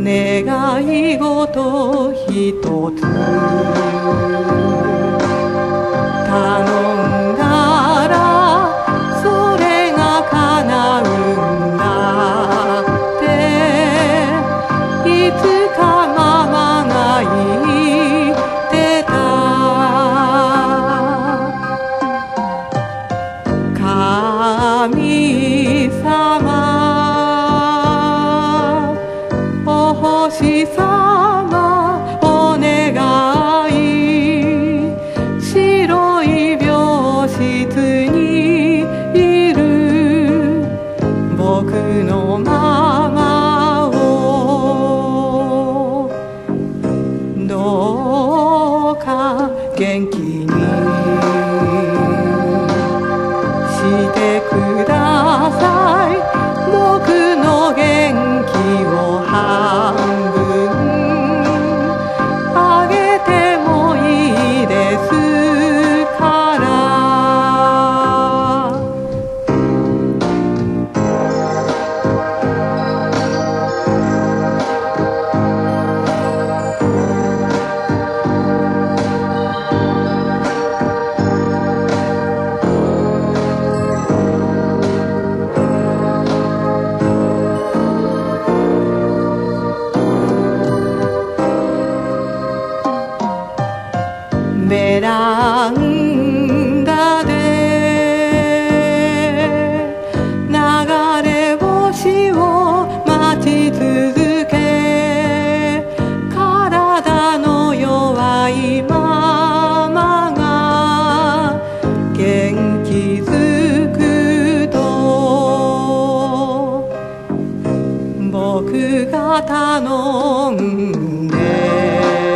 願い事ひとつ頼んだらそれが叶うんだっていつかママが言ってた。神様お星様お願い、白い病室にいる僕のママをどうか元気にしてください。僕の元気を半分あげてもいいですから。ベランダで流れ星を待ち続け、体の弱いママが元気づくと僕が頼んで